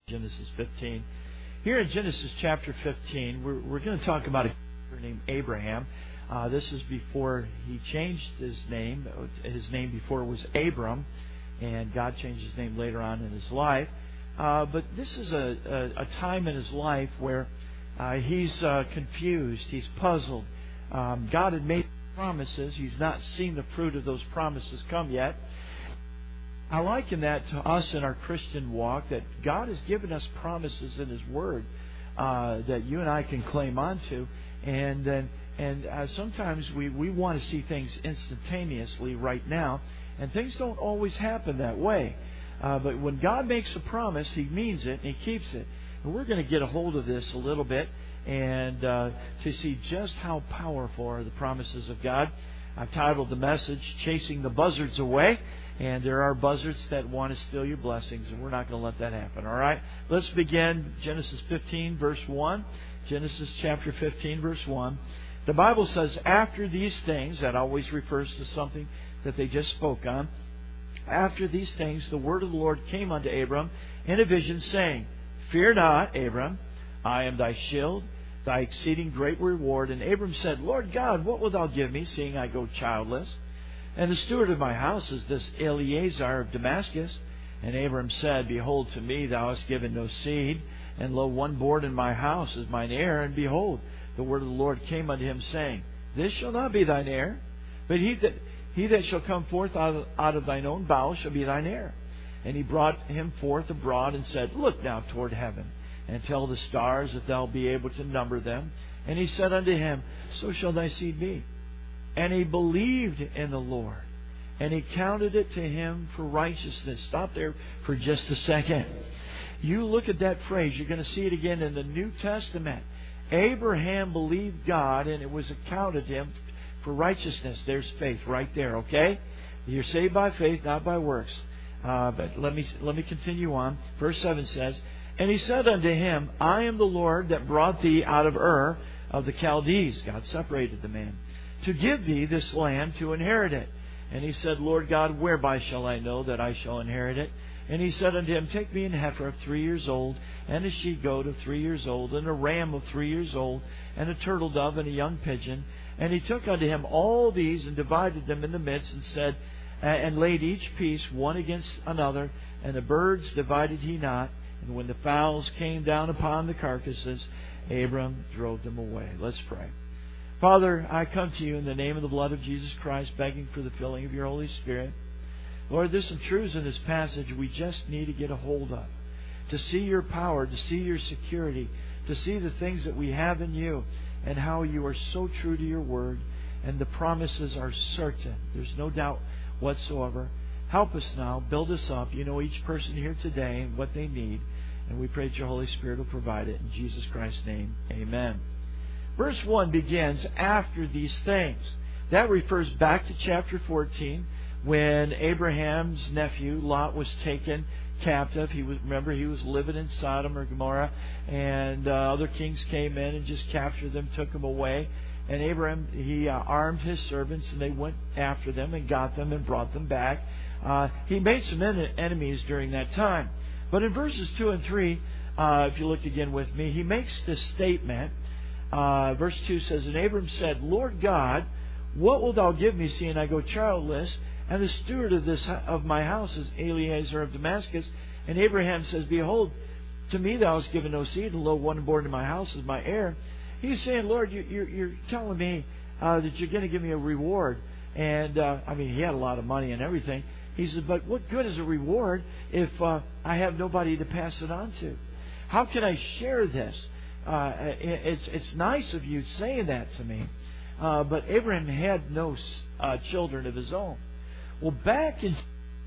Genesis 15. Here in Genesis chapter 15, we're going to talk about a character named Abraham. This is before he changed his name. His name before was Abram, and God changed his name later on in his life. But this is a time in his life where he's confused, he's puzzled. God had made promises. He's not seen the fruit of those promises come yet. I liken that to us in our Christian walk, that God has given us promises in His Word that you and I can claim onto, and sometimes we want to see things instantaneously right now, and things don't always happen that way. But when God makes a promise, He means it and He keeps it. And we're going to get a hold of this a little bit and to see just how powerful are the promises of God. I've titled the message, Chasing the Buzzards Away. And there are buzzards that want to steal your blessings, and we're not going to let that happen. All right? Let's begin Genesis 15, verse 1. Genesis chapter 15, verse 1. The Bible says, after these things, that always refers to something that they just spoke on. After these things, the word of the Lord came unto Abram in a vision, saying, Fear not, Abram, I am thy shield, thy exceeding great reward. And Abram said, Lord God, what wilt thou give me, seeing I go childless? And the steward of my house is this Eliezer of Damascus. And Abram said, Behold, to me thou hast given no seed, and lo, one born in my house is mine heir. And behold, the word of the Lord came unto him, saying, This shall not be thine heir, but he that shall come forth out of thine own bowels shall be thine heir. And he brought him forth abroad, and said, Look now toward heaven, and tell the stars, if thou be able to number them. And he said unto him, So shall thy seed be. And he believed in the Lord, and He counted it to him for righteousness. Stop there for just a second. You look at that phrase, you're going to see it again in the New Testament. Abraham believed God, and it was accounted to him for righteousness. There's faith right there, okay? You're saved by faith, not by works. But let me continue on. Verse 7 says, And he said unto him, I am the Lord that brought thee out of Ur of the Chaldees. God separated the man. To give thee this land to inherit it. And he said, Lord God, whereby shall I know that I shall inherit it? And he said unto him, Take me an heifer of 3 years old, and a she-goat of 3 years old, and a ram of 3 years old, and a turtle dove, and a young pigeon. And he took unto him all these, and divided them in the midst, and said, and laid each piece one against another, and the birds divided he not. And when the fowls came down upon the carcasses, Abram drove them away. Let's pray. Father, I come to you in the name of the blood of Jesus Christ, begging for the filling of your Holy Spirit. Lord, there's some truths in this passage we just need to get a hold of. To see your power, to see your security, to see the things that we have in you, and how you are so true to your word, and the promises are certain. There's no doubt whatsoever. Help us now, build us up. You know each person here today and what they need, and we pray that your Holy Spirit will provide it. In Jesus Christ's name, amen. Verse 1 begins, after these things. That refers back to chapter 14, when Abraham's nephew, Lot, was taken captive. He was living in Sodom or Gomorrah, and other kings came in and just captured them, took them away. And Abraham, he armed his servants, and they went after them and got them and brought them back. He made some enemies during that time. But in verses 2 and 3, if you look again with me, he makes this statement. Verse 2 says, And Abram said, Lord God, what wilt thou give me, seeing I go childless? And the steward of my house is Eliezer of Damascus. And Abraham says, Behold, to me thou hast given no seed, and lo, one born in my house is my heir. He's saying, Lord, you're telling me that you're going to give me a reward. And, he had a lot of money and everything. He said, but what good is a reward if I have nobody to pass it on to? How can I share this? It's nice of you saying that to me. But Abraham had no children of his own. Well, back in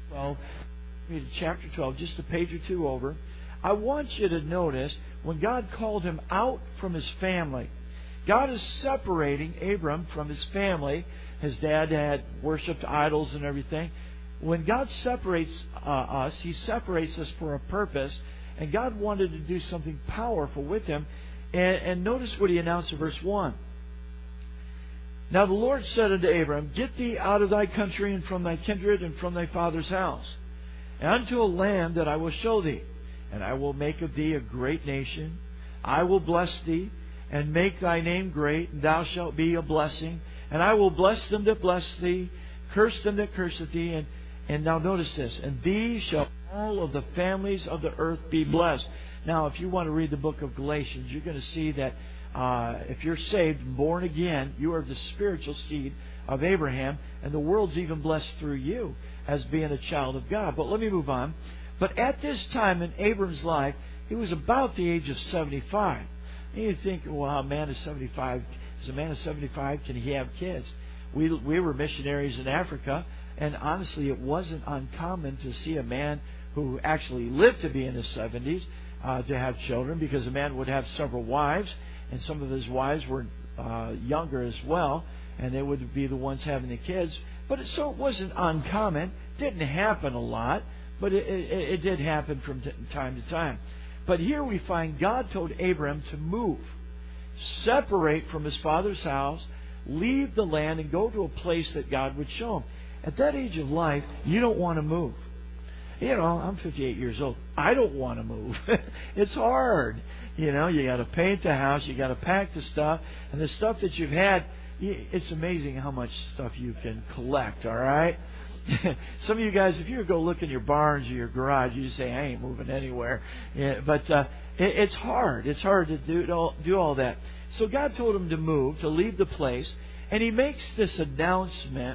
chapter 12, just a page or two over, I want you to notice when God called him out from his family. God is separating Abram from his family. His dad had worshipped idols and everything. When God separates us, He separates us for a purpose. And God wanted to do something powerful with him. And notice what He announced in verse 1. Now the Lord said unto Abram, Get thee out of thy country and from thy kindred and from thy father's house, and unto a land that I will show thee. and I will make of thee a great nation. I will bless thee, and make thy name great, and thou shalt be a blessing. And I will bless them that bless thee, curse them that curseth thee. And now notice this, and thee shall all of the families of the earth be blessed. Now, if you want to read the book of Galatians, you're going to see that if you're saved and born again, you are the spiritual seed of Abraham, and the world's even blessed through you as being a child of God. But let me move on. But at this time in Abram's life, he was about the age of 75. And you think, well, a man of 75, is a man of 75, can he have kids? We were missionaries in Africa, and honestly, it wasn't uncommon to see a man who actually lived to be in his 70s to have children, because a man would have several wives, and some of his wives were younger as well, and they would be the ones having the kids. But so it wasn't uncommon. Didn't happen a lot, but it did happen from time to time. But here we find God told Abram to move, separate from his father's house, leave the land, and go to a place that God would show him. At that age of life, you don't want to move. You know, I'm 58 years old. I don't want to move. It's hard. You know, you got to paint the house, you got to pack the stuff, and the stuff that you've had, it's amazing how much stuff you can collect, all right? Some of you guys, if you go look in your barns or your garage, you just say, I ain't moving anywhere. Yeah, but it's hard. It's hard to do all that. So God told him to move, to leave the place, and he makes this announcement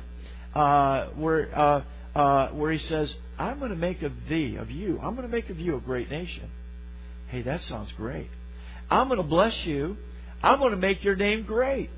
where he says, I'm going to make of thee, of you, I'm going to make of you a great nation. Hey, that sounds great. I'm going to bless you. I'm going to make your name great.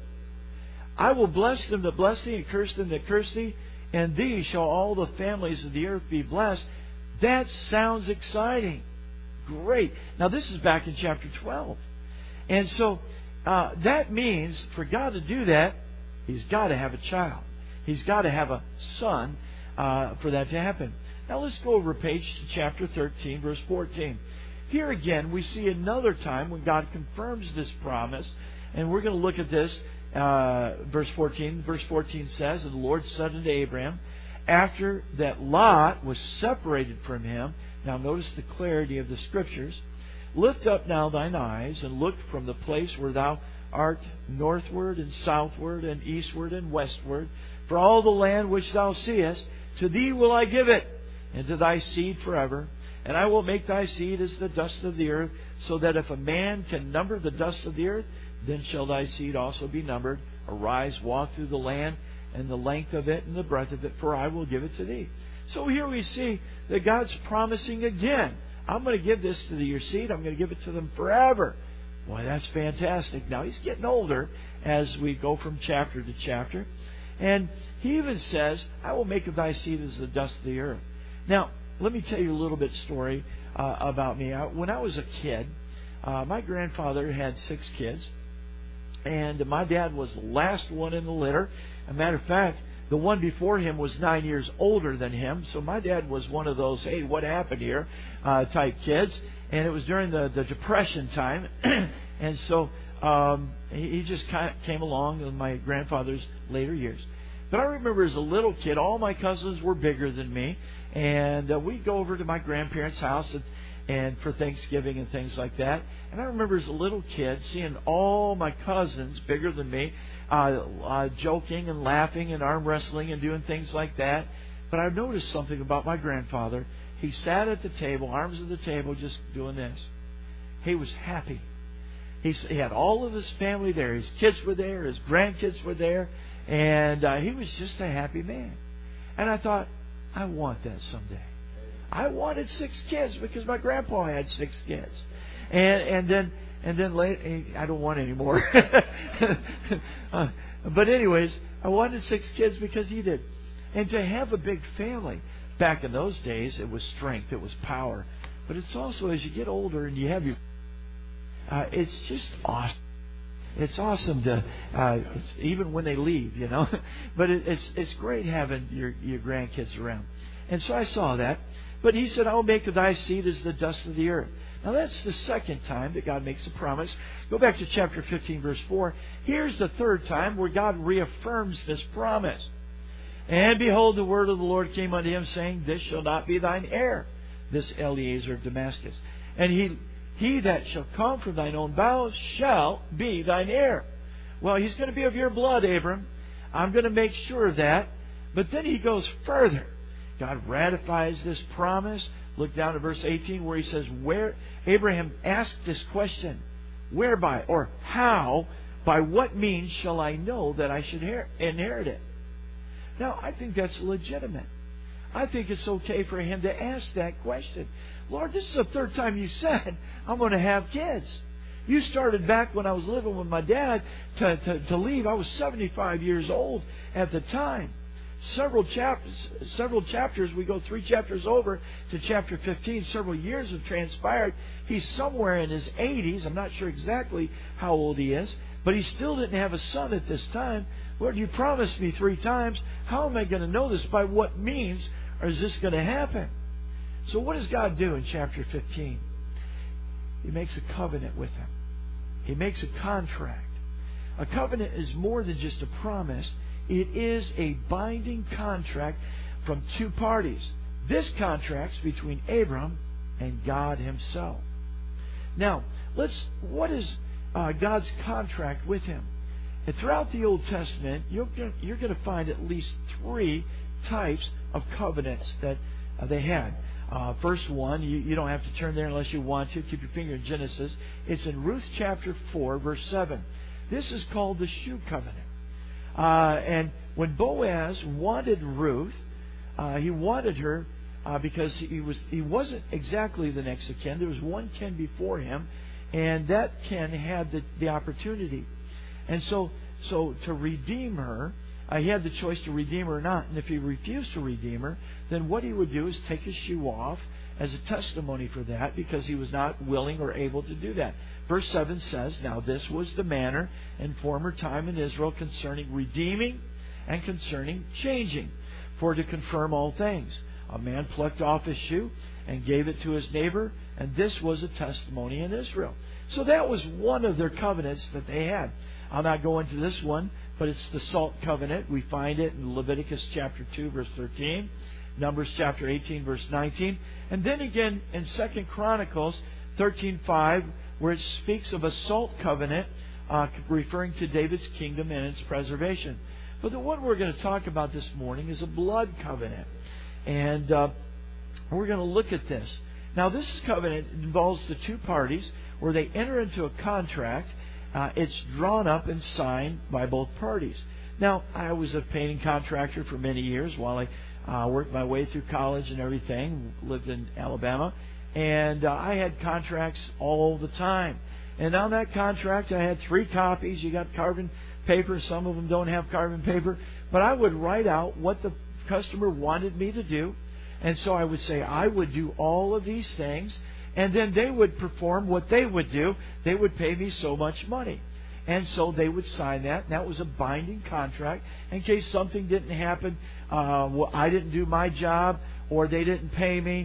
I will bless them that bless thee, and curse them that curse thee. And thee shall all the families of the earth be blessed. That sounds exciting. Great. Now, this is back in chapter 12. And so, that means for God to do that, He's got to have a child. He's got to have a son for that to happen. Now, let's go over a page to chapter 13, verse 14. Here again, we see another time when God confirms this promise. And we're going to look at this. Verse 14. Verse 14 says, And the Lord said unto Abraham, after that Lot was separated from him. Now notice the clarity of the Scriptures. Lift up now thine eyes, and look from the place where thou art northward and southward and eastward and westward. For all the land which thou seest, to thee will I give it, and to thy seed forever. And I will make thy seed as the dust of the earth, so that if a man can number the dust of the earth, then shall thy seed also be numbered. Arise, walk through the land, and the length of it and the breadth of it, for I will give it to thee. So here we see that God's promising again, I'm going to give this to your seed. I'm going to give it to them forever. Boy, that's fantastic. Now, He's getting older as we go from chapter to chapter. And He even says, I will make of thy seed as the dust of the earth. Now, let me tell you a little bit story about me. When I was a kid, my grandfather had 6 kids. And my dad was the last one in the litter. As a matter of fact, the one before him was 9 years older than him. So my dad was one of those, hey, what happened here type kids. And it was during the Depression time. And so he just kind of came along in my grandfather's later years. But I remember as a little kid, all my cousins were bigger than me. And we'd go over to my grandparents' house and for Thanksgiving and things like that. And I remember as a little kid seeing all my cousins bigger than me joking and laughing and arm wrestling and doing things like that. But I noticed something about my grandfather. He sat at the table, arms at the table, just doing this. He was happy. He had all of his family there. His kids were there. His grandkids were there. And he was just a happy man. And I thought, I want that someday. I wanted 6 kids because my grandpa had 6 kids, and then later I don't want any more. But anyways, I wanted 6 kids because he did, and to have a big family back in those days, it was strength, it was power. But it's also as you get older and you have your, it's just awesome. It's awesome to it's, even when they leave, you know. But it's great having your grandkids around, and so I saw that. But He said, I will make of thy seed as the dust of the earth. Now that's the second time that God makes a promise. Go back to chapter 15, verse 4. Here's the third time where God reaffirms this promise. And behold, the word of the Lord came unto him, saying, This shall not be thine heir, this Eliezer of Damascus. And he that shall come from thine own bowels shall be thine heir. Well, he's going to be of your blood, Abram. I'm going to make sure of that. But then he goes further. God ratifies this promise. Look down at verse 18 where he says, where Abraham asked this question, whereby or how, by what means shall I know that I should inherit it? Now, I think that's legitimate. I think it's okay for him to ask that question. Lord, this is the third time you said I'm going to have kids. You started back when I was living with my dad to leave. I was 75 years old at the time. Several chapters, we go 3 chapters over to chapter 15. Several years have transpired. He's somewhere in his 80s. I'm not sure exactly how old he is, but he still didn't have a son at this time. Lord, you promised me 3 times. How am I going to know this? By what means is this going to happen? So what does God do in chapter 15? He makes a covenant with him. He makes a contract. A covenant is more than just a promise. It is a binding contract from 2 parties. This contract's between Abram and God Himself. Now, what is God's contract with him? And throughout the Old Testament, you're going to find at least 3 types of covenants that they had. First one, you don't have to turn there unless you want to. Keep your finger in Genesis. It's in Ruth chapter 4, verse 7. This is called the shoe covenant. And when Boaz wanted Ruth, he wanted her because he wasn't exactly the next of kin. There was one kin before him, and that kin had the opportunity. And so to redeem her, he had the choice to redeem her or not. And if he refused to redeem her, then what he would do is take his shoe off as a testimony for that, because he was not willing or able to do that. Verse 7 says, now this was the manner in former time in Israel concerning redeeming and concerning changing, for to confirm all things. A man plucked off his shoe and gave it to his neighbor, and this was a testimony in Israel. So that was one of their covenants that they had. I'll not go into this one, but it's the salt covenant. We find it in Leviticus chapter 2, verse 13, Numbers chapter 18, verse 19, and then again in 2 Chronicles 13:5, where it speaks of a salt covenant, referring to David's kingdom and its preservation. But the one we're going to talk about this morning is a blood covenant. And we're going to look at this. Now, this covenant involves the 2 parties where they enter into a contract. It's drawn up and signed by both parties. Now, I was a painting contractor for many years while I worked my way through college and everything, lived in Alabama. And I had contracts all the time. And on that contract, I had 3 copies. You got carbon paper. Some of them don't have carbon paper. But I would write out what the customer wanted me to do. And so I would say, I would do all of these things. And then they would perform what they would do. They would pay me so much money. And so they would sign that. And that was a binding contract. In case something didn't happen, I didn't do my job, or they didn't pay me.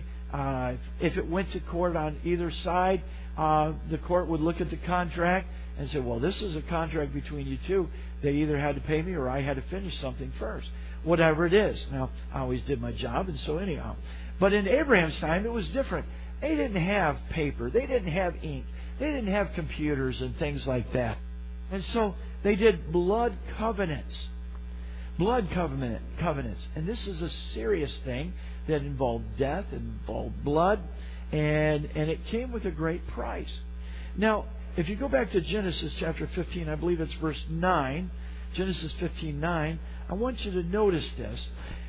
If it went to court on either side, the court would look at the contract and say, well, this is a contract between you two. They either had to pay me or I had to finish something first. Whatever it is. Now, I always did my job, and so anyhow. But in Abraham's time, it was different. They didn't have paper. They didn't have ink. They didn't have computers and things like that. And so they did blood covenants. Blood covenants. And this is a serious thing that involved death, involved blood, and it came with a great price. Now, if you go back to Genesis chapter 15, I believe it's verse 9, Genesis 15:9, I want you to notice this.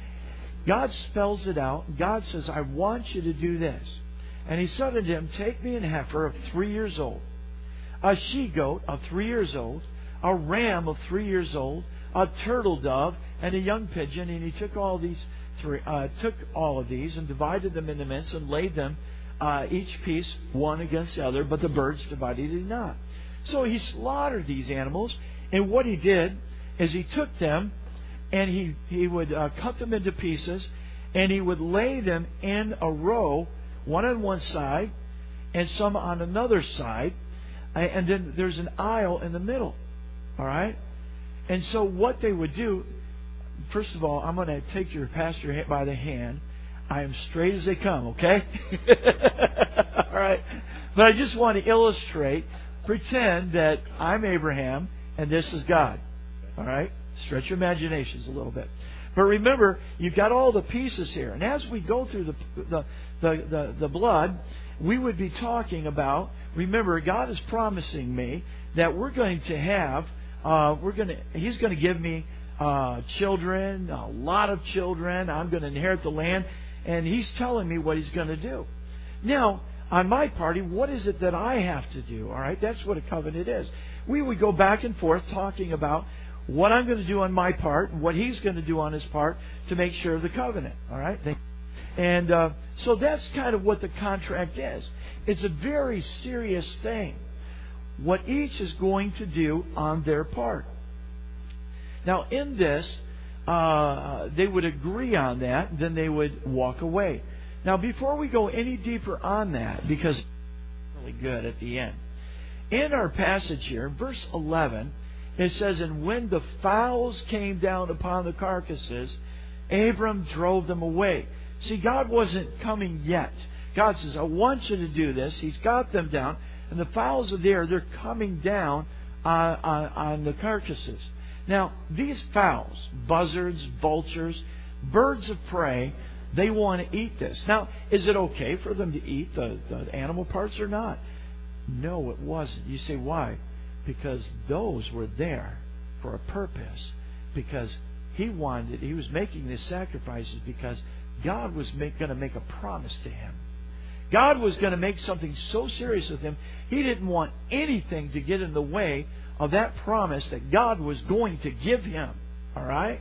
God spells it out. God says, I want you to do this. And He said unto him, take me an heifer of 3 years old, a she-goat of 3 years old, a ram of 3 years old, a turtle dove, and a young pigeon. And he took all of these and divided them into mince and laid them each piece one against the other, but the birds divided he not. So he slaughtered these animals, and what he did is he took them and he would cut them into pieces, and he would lay them in a row, one on one side and some on another side, and then there's an aisle in the middle. All right? And so what they would do, first of all, I'm going to take your pastor by the hand. I am straight as they come, okay? All right. But I just want to illustrate, pretend that I'm Abraham and this is God. All right? Stretch your imaginations a little bit. But remember, you've got all the pieces here. And as we go through the blood, we would be talking about, remember, God is promising me that we're going to have, He's going to give me children, a lot of children. I'm going to inherit the land. And He's telling me what He's going to do. Now, on my party, what is it that I have to do? All right, that's what a covenant is. We would go back and forth talking about what I'm going to do on my part and what He's going to do on His part to make sure of the covenant. All right, and so that's kind of what the contract is. It's a very serious thing, what each is going to do on their part. Now, in this, they would agree on that, then they would walk away. Now, before we go any deeper on that, because it's really good at the end, in our passage here, verse 11, it says, "And when the fowls came down upon the carcasses, Abram drove them away." See, God wasn't coming yet. God says, "I want you to do this." He's got them down, and the fowls are there. They're coming down on the carcasses. Now, these fowls, buzzards, vultures, birds of prey, they want to eat this. Now, is it okay for them to eat the animal parts or not? No, it wasn't. You say, why? Because those were there for a purpose. Because He was making these sacrifices because God was going to make a promise to him. God was going to make something so serious with him, He didn't want anything to get in the way of that promise that God was going to give him. All right?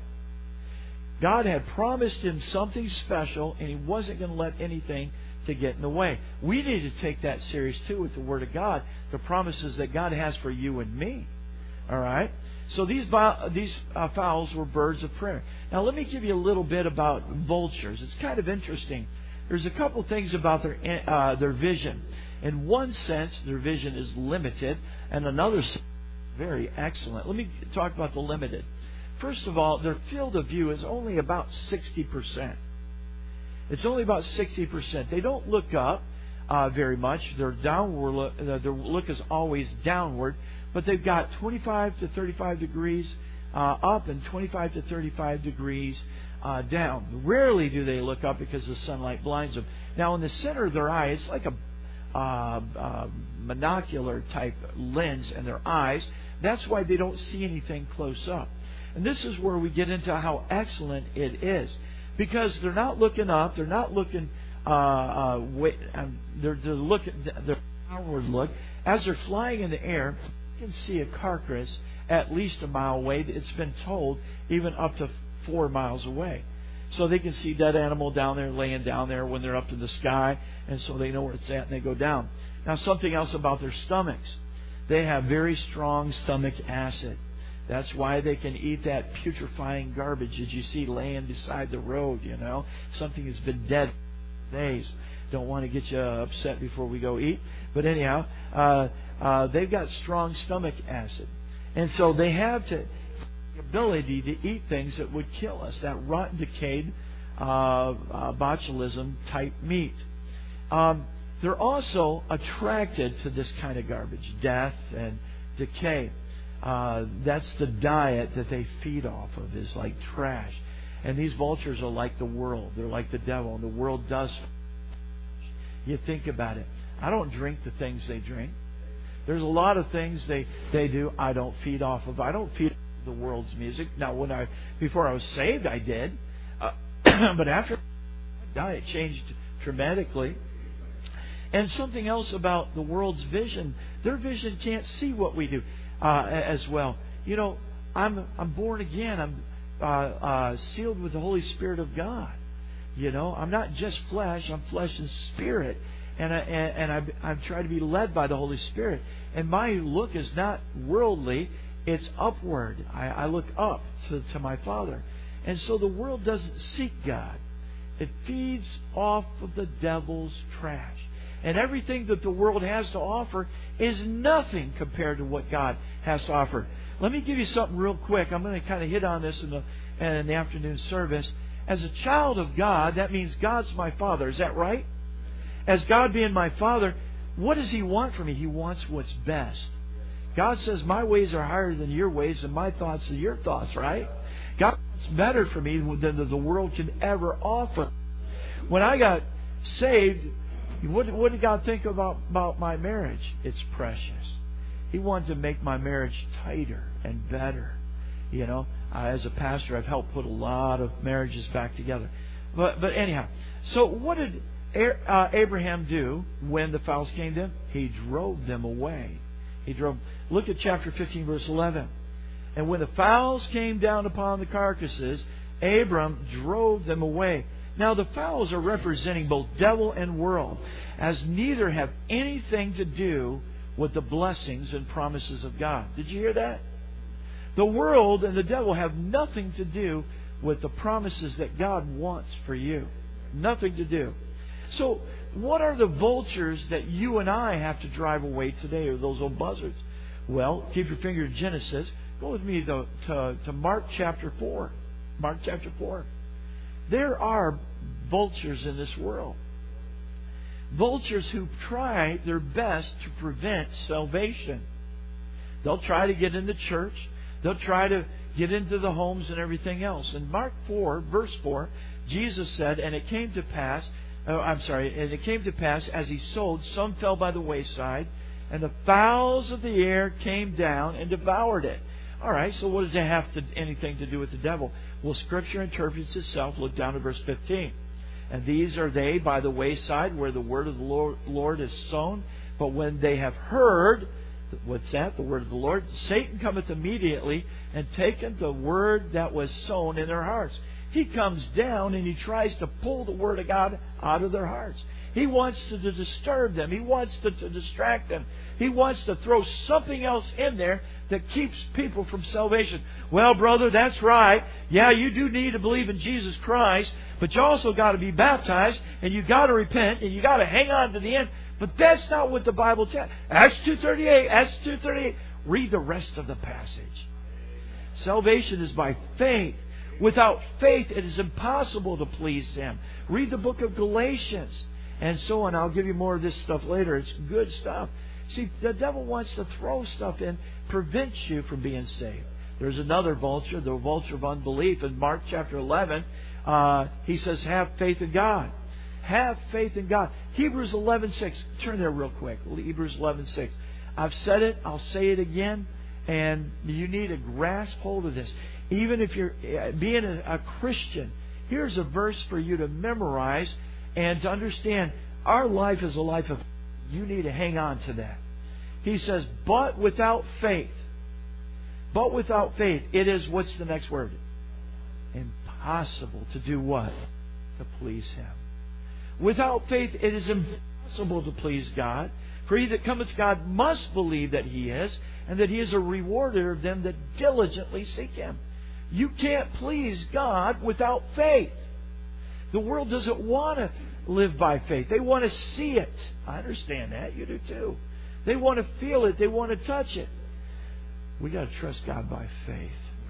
God had promised him something special, and He wasn't going to let anything to get in the way. We need to take that serious too with the Word of God, the promises that God has for you and me. All right? So these fowls were birds of prey. Now let me give you a little bit about vultures. It's kind of interesting. There's a couple things about their vision. In one sense, their vision is limited, and another sense, very excellent. Let me talk about the limited. First of all, their field of view is only about 60%. It's only about 60%. They don't look up very much. Their look is always downward, but they've got 25 to 35 degrees up and 25 to 35 degrees down. Rarely do they look up because the sunlight blinds them. Now, in the center of their eye, it's like a monocular type lens in their eyes. That's why they don't see anything close up. And this is where we get into how excellent it is. Because they're not looking up, they're not looking, they're looking, their downward look. As they're flying in the air, you can see a carcass at least a mile away. It's been told even up to 4 miles away. So they can see that animal down there, laying down there when they're up to the sky, and so they know where it's at and they go down. Now, something else about their stomachs. They have very strong stomach acid. That's why they can eat that putrefying garbage that you see laying beside the road, you know. Something has been dead for days. Don't want to get you upset before we go eat. But anyhow, they've got strong stomach acid. And so they have the ability to eat things that would kill us, that rotten, decayed, botulism type meat. They're also attracted to this kind of garbage, death and decay. That's the diet that they feed off of, is like trash. And these vultures are like the world. They're like the devil. And the world does. You think about it. I don't drink the things they drink. There's a lot of things they do I don't feed off of. I don't feed the world's music. Now, before I was saved, I did. But after my diet changed dramatically. And something else about the world's vision. Their vision can't see what we do. As well. You know, I'm born again. I'm sealed with the Holy Spirit of God. You know, I'm not just flesh. I'm flesh and spirit, and I'm trying to be led by the Holy Spirit. And my look is not worldly; it's upward. I look up to my Father, and so the world doesn't seek God. It feeds off of the devil's trash. And everything that the world has to offer is nothing compared to what God has to offer. Let me give you something real quick. I'm going to kind of hit on this in the afternoon service. As a child of God, that means God's my Father. Is that right? As God being my Father, what does He want from me? He wants what's best. God says, my ways are higher than your ways and my thoughts are your thoughts, right? God wants better for me than the world can ever offer. When I got saved, what did God think about my marriage? It's precious. He wanted to make my marriage tighter and better. You know, as a pastor, I've helped put a lot of marriages back together. But anyhow, so what did Abraham do when the fowls came to him? He drove them away. Look at chapter 15, verse 11. And when the fowls came down upon the carcasses, Abram drove them away. Now the fowls are representing both devil and world, as neither have anything to do with the blessings and promises of God. Did you hear that? The world and the devil have nothing to do with the promises that God wants for you. Nothing to do. So, what are the vultures that you and I have to drive away today, or those old buzzards? Well, keep your finger in Genesis. Go with me to Mark chapter 4. Mark chapter 4. There are vultures in this world. Vultures who try their best to prevent salvation. They'll try to get in the church. They'll try to get into the homes and everything else. In Mark 4, verse 4, Jesus said, and it came to pass, as He sowed, some fell by the wayside, and the fowls of the air came down and devoured it. All right, so what does that have anything to do with the devil? Well, Scripture interprets itself. Look down to verse 15. And these are they by the wayside where the word of the Lord is sown. But when they have heard, what's that? The word of the Lord. Satan cometh immediately and taketh the word that was sown in their hearts. He comes down and he tries to pull the word of God out of their hearts. He wants to disturb them. He wants to distract them. He wants to throw something else in there that keeps people from salvation. Well, brother, that's right. Yeah, you do need to believe in Jesus Christ, but you also got to be baptized, and you got to repent, and you got to hang on to the end. But that's not what the Bible tells. Acts 2:38. Read the rest of the passage. Salvation is by faith. Without faith, it is impossible to please Him. Read the book of Galatians and so on. I'll give you more of this stuff later. It's good stuff. See, the devil wants to throw stuff in, prevents you from being saved. There's another vulture, the vulture of unbelief. In Mark chapter 11, he says, have faith in God. Have faith in God. Hebrews 11:6. Turn there real quick. Hebrews 11:6. I've said it. I'll say it again. And you need to grasp hold of this. Even if you're being a Christian, here's a verse for you to memorize and to understand. Our life is a life of... You need to hang on to that. He says, but without faith, it is, what's the next word? Impossible to do what? To please Him. Without faith, it is impossible to please God. For he that cometh to God must believe that He is, and that He is a rewarder of them that diligently seek Him. You can't please God without faith. The world doesn't want to live by faith. They want to see it. I understand that. You do too. They want to feel it. They want to touch it. We got to trust God by faith.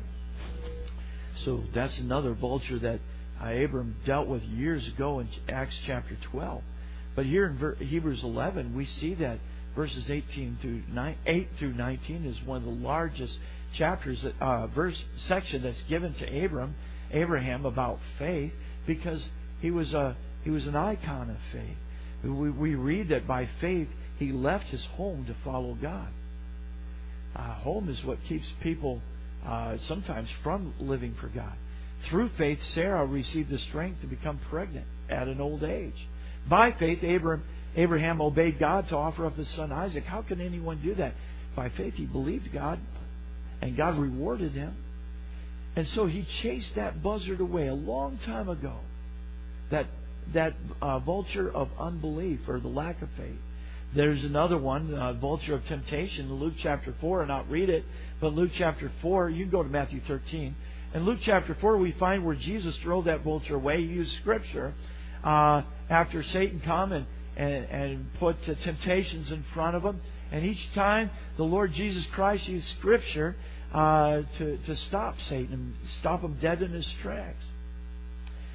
So that's another vulture that Abram dealt with years ago in Acts chapter 12. But here in Hebrews 11, we see that verses 8 through 19 is one of the largest chapters, section that's given to Abraham about faith, because he was an icon of faith. We read that by faith he left his home to follow God. Home is what keeps people sometimes from living for God. Through faith, Sarah received the strength to become pregnant at an old age. By faith, Abraham obeyed God to offer up his son Isaac. How can anyone do that? By faith, he believed God, and God rewarded him. And so he chased that buzzard away a long time ago. That vulture of unbelief, or the lack of faith. There's another one, vulture of temptation, in Luke chapter 4. And I'll read it, but Luke chapter 4, you can go to Matthew 13. In Luke chapter 4, we find where Jesus drove that vulture away. He used Scripture after Satan come and put temptations in front of him. And each time the Lord Jesus Christ used Scripture to stop Satan and stop him dead in his tracks.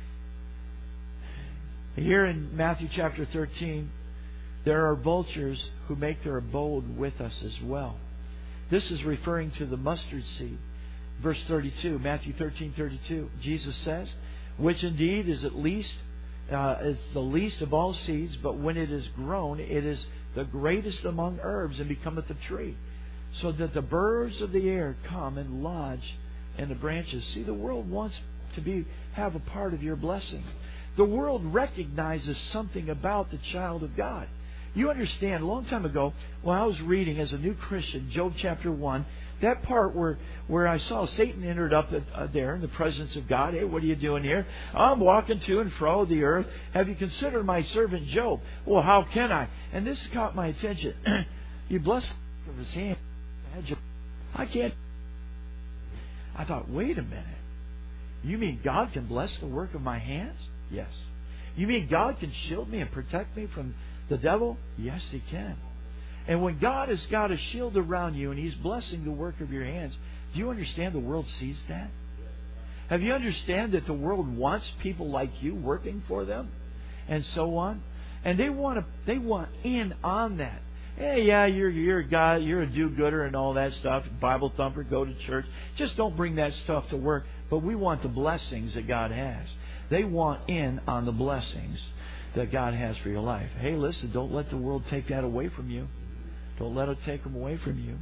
Here in Matthew chapter 13, there are vultures who make their abode with us as well. This is referring to the mustard seed. Verse 32, Matthew 13:32. Jesus says, which indeed is the least of all seeds, but when it is grown, it is the greatest among herbs, and becometh a tree, so that the birds of the air come and lodge in the branches. See, the world wants to have a part of your blessing. The world recognizes something about the child of God. You understand, a long time ago, when I was reading as a new Christian, Job chapter 1, that part where I saw Satan entered up there in the presence of God. Hey, what are you doing here? I'm walking to and fro the earth. Have you considered my servant Job? Well, how can I? And this caught my attention. You bless his hand. I can't. I thought, wait a minute. You mean God can bless the work of my hands? Yes. You mean God can shield me and protect me from the devil? Yes, He can. And when God has got a shield around you and He's blessing the work of your hands, do you understand the world sees that? Have you understand that the world wants people like you working for them? And so on. And they want in on that. Hey, yeah, you're a guy, you're a do-gooder and all that stuff, Bible thumper, go to church. Just don't bring that stuff to work. But we want the blessings that God has. They want in on the blessings that God has for your life. Hey, listen, don't let the world take that away from you. Don't let it take them away from you.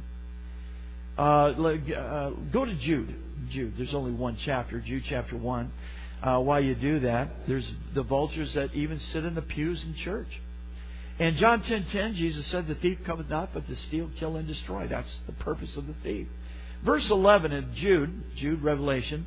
Go to Jude. Jude. There's only one chapter, Jude chapter 1. While you do that, there's the vultures that even sit in the pews in church. In John 10:10, Jesus said, the thief cometh not but to steal, kill, and destroy. That's the purpose of the thief. Verse 11 in Jude, Revelation,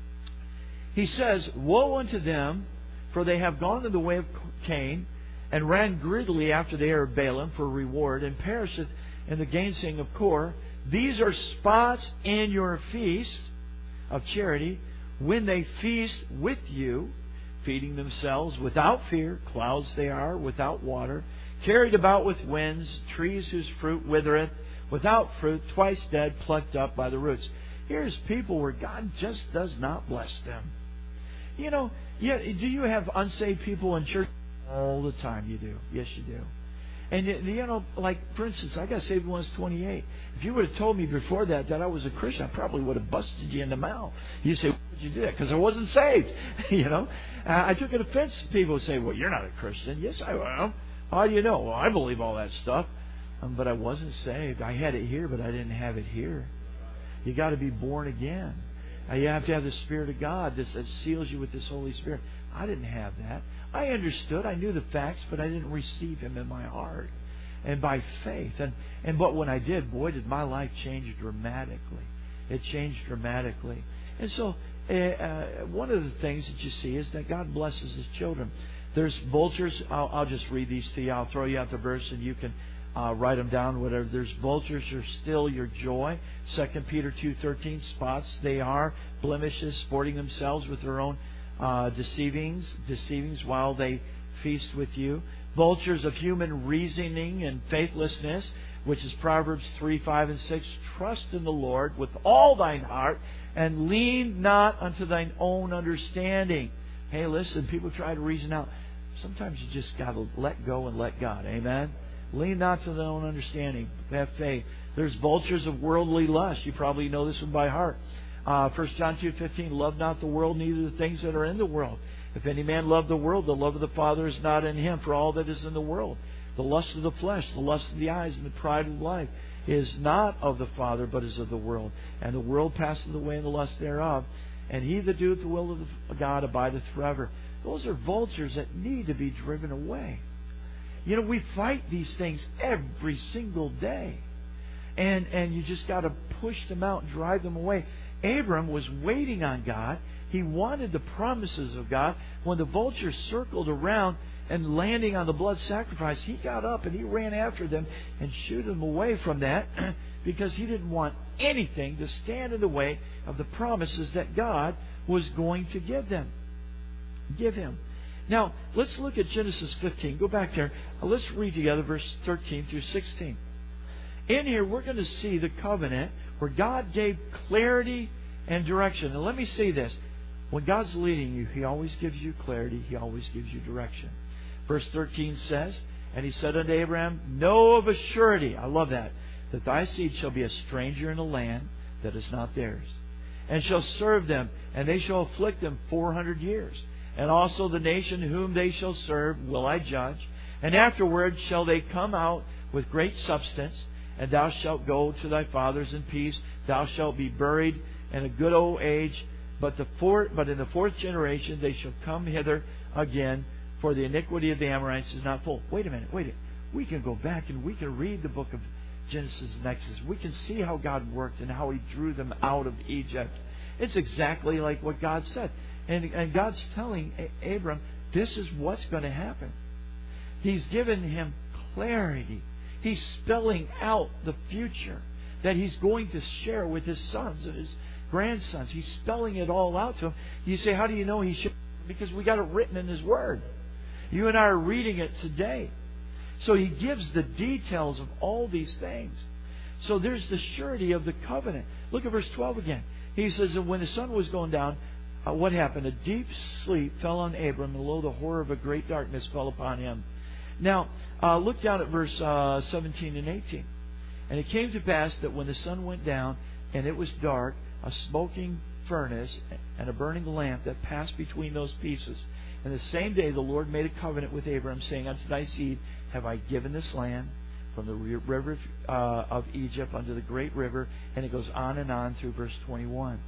he says, woe unto them, for they have gone in the way of Cain, and ran greedily after the heir of Balaam for reward, and perisheth in the gainsaying of Kor. These are spots in your feast of charity, when they feast with you, feeding themselves without fear, clouds they are, without water, carried about with winds, trees whose fruit withereth, without fruit, twice dead, plucked up by the roots. Here's people where God just does not bless them. You know, do you have unsaved people in church? All the time you do. Yes, you do. And, you know, like, for instance, I got saved when I was 28. If you would have told me before that I was a Christian, I probably would have busted you in the mouth. You say, why would you do that? Because I wasn't saved. You know? I took an offense to people who say, well, you're not a Christian. Yes, I am. How do you know? Well, I believe all that stuff. But I wasn't saved. I had it here, but I didn't have it here. You got to be born again. You have to have the Spirit of God that seals you with this Holy Spirit. I didn't have that. I understood. I knew the facts, but I didn't receive Him in my heart. And by faith. But when I did, boy, did my life change dramatically. It changed dramatically. And so, one of the things that you see is that God blesses His children. There's vultures. I'll just read these to you. I'll throw you out the verse and you can write them down, whatever. There's vultures are still your joy. 2 Peter 2:13, spots they are, blemishes, sporting themselves with their own deceivings while they feast with you. Vultures of human reasoning and faithlessness, which is Proverbs 3:5 and 6. Trust in the Lord with all thine heart, and lean not unto thine own understanding. Hey, listen, people try to reason out. Sometimes you just got to let go and let God. Amen? Lean not to their own understanding. Have faith. There's vultures of worldly lust. You probably know this one by heart. 1 John 2:15, love not the world, neither the things that are in the world. If any man love the world, the love of the Father is not in him. For all that is in the world, the lust of the flesh, the lust of the eyes, and the pride of life, is not of the Father, but is of the world. And the world passeth away, and the lust thereof. And he that doeth the will of God abideth forever. Those are vultures that need to be driven away. You know, we fight these things every single day. And you just got to push them out and drive them away. Abram was waiting on God. He wanted the promises of God. When the vultures circled around and landing on the blood sacrifice, he got up and he ran after them and shooed them away from that because he didn't want anything to stand in the way of the promises that God was going to give him. Now, let's look at Genesis 15. Go back there. Let's read together verse 13 through 16. In here, we're going to see the covenant where God gave clarity and direction. And let me say this. When God's leading you, He always gives you clarity. He always gives you direction. Verse 13 says, "And He said unto Abraham, Know of a surety," I love that thy seed shall be a stranger in a land that is not theirs, and shall serve them, and they shall afflict them 400 years. And also the nation whom they shall serve will I judge. And afterward shall they come out with great substance, and thou shalt go to thy fathers in peace. Thou shalt be buried in a good old age. But in the fourth generation they shall come hither again, for the iniquity of the Amorites is not full." Wait a minute. We can go back and we can read the book of Genesis and Exodus. We can see how God worked and how He drew them out of Egypt. It's exactly like what God said. And God's telling Abram, this is what's going to happen. He's given him clarity. He's spelling out the future that he's going to share with his sons and his grandsons. He's spelling it all out to them. You say, how do you know he should? Because we got it written in His Word. You and I are reading it today. So He gives the details of all these things. So there's the surety of the covenant. Look at verse 12 again. He says, "And when the sun was going down, what happened? A deep sleep fell on Abram, and lo, the horror of a great darkness fell upon him." Now, look down at verse 17 and 18. "And it came to pass that when the sun went down, and it was dark, a smoking furnace and a burning lamp that passed between those pieces. And the same day the Lord made a covenant with Abram, saying, Unto thy seed have I given this land, from the river of Egypt unto the great river." And it goes on and on through verse 21.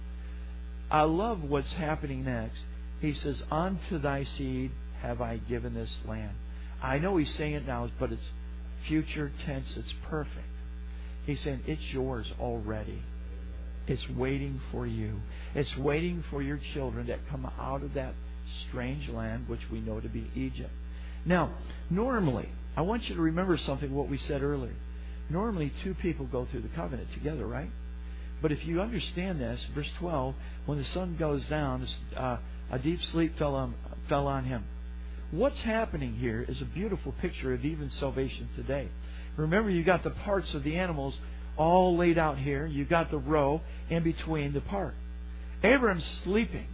I love what's happening next. He says, "Unto thy seed have I given this land." I know He's saying it now, but it's future tense. It's perfect. He's saying it's yours already. It's waiting for you. It's waiting for your children that come out of that strange land, which we know to be Egypt. Now, normally, I want you to remember something, what we said earlier. Normally, two people go through the covenant together, right? But if you understand this, verse 12, when the sun goes down, a deep sleep fell on him. What's happening here is a beautiful picture of even salvation today. Remember, you got the parts of the animals all laid out here. You got the row in between the part. Abram's sleeping.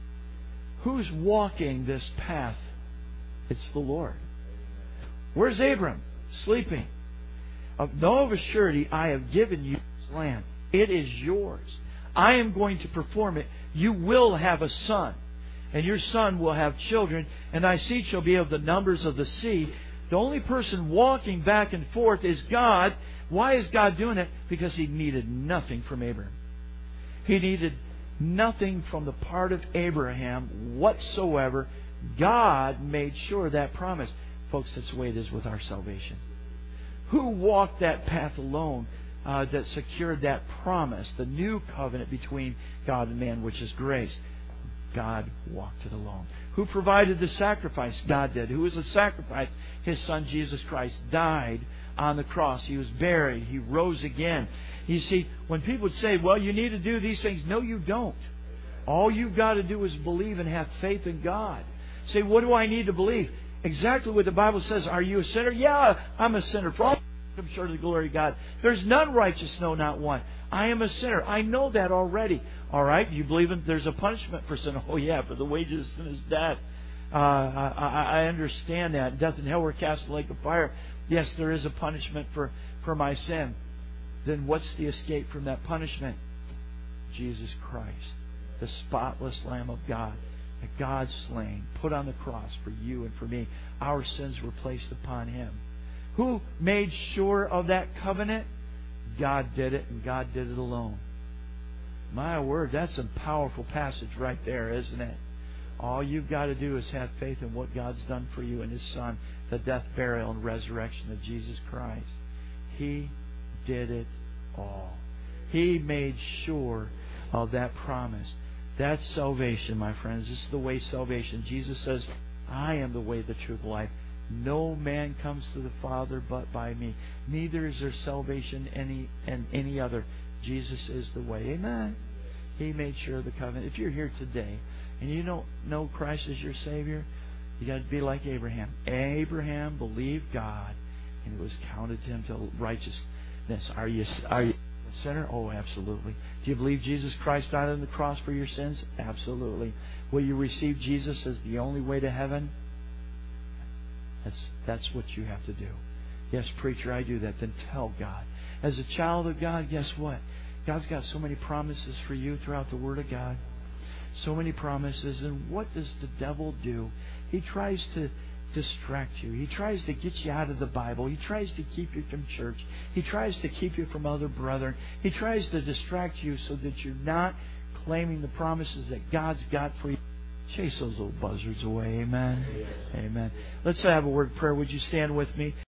Who's walking this path? It's the Lord. Where's Abram? Sleeping. "Know of a surety I have given you this land. It is yours. I am going to perform it. You will have a son, and your son will have children, and thy seed shall be of the numbers of the sea." The only person walking back and forth is God. Why is God doing it? Because He needed nothing from Abraham. He needed nothing from the part of Abraham whatsoever. God made sure that promise. Folks, that's the way it is with our salvation. Who walked that path alone that secured that promise, the new covenant between God and man, which is grace? God walked it alone. Who provided the sacrifice? God did. Who was the sacrifice? His Son, Jesus Christ, died on the cross. He was buried. He rose again. You see, when people say, well, you need to do these things. No, you don't. All you've got to do is believe and have faith in God. Say, what do I need to believe? Exactly what the Bible says. Are you a sinner? Yeah, I'm a sinner. For all I'm short of the glory of God. There's none righteous, no, not one. I am a sinner. I know that already. All right, you believe there's a punishment for sin? Oh yeah, for the wages of sin is death. I understand that. Death and hell were cast in the lake of fire. Yes, there is a punishment for my sin. Then what's the escape from that punishment? Jesus Christ, the spotless Lamb of God, that God slain, put on the cross for you and for me. Our sins were placed upon Him. Who made sure of that covenant? God did it, and God did it alone. My word, that's a powerful passage right there, isn't it? All you've got to do is have faith in what God's done for you in His Son, the death, burial, and resurrection of Jesus Christ. He did it all. He made sure of that promise. That's salvation, my friends. This is the way salvation. Jesus says, I am the way, the truth, the life. No man comes to the Father but by me. Neither is there salvation in any other. Jesus is the way. Amen. He made sure of the covenant. If you're here today and you don't know Christ as your Savior, you got to be like Abraham. Abraham believed God, and it was counted to him to righteousness. Are you sinner? Oh, absolutely. Do you believe Jesus Christ died on the cross for your sins? Absolutely. Will you receive Jesus as the only way to heaven? That's what you have to do. Yes, preacher, I do that. Then tell God. As a child of God, guess what? God's got so many promises for you throughout the Word of God. So many promises. And what does the devil do? He tries to distract you. He tries to get you out of the Bible. He tries to keep you from church. He tries to keep you from other brethren. He tries to distract you so that you're not claiming the promises that God's got for you. Chase those little buzzards away. Amen. Amen. Let's have a word of prayer. Would you stand with me?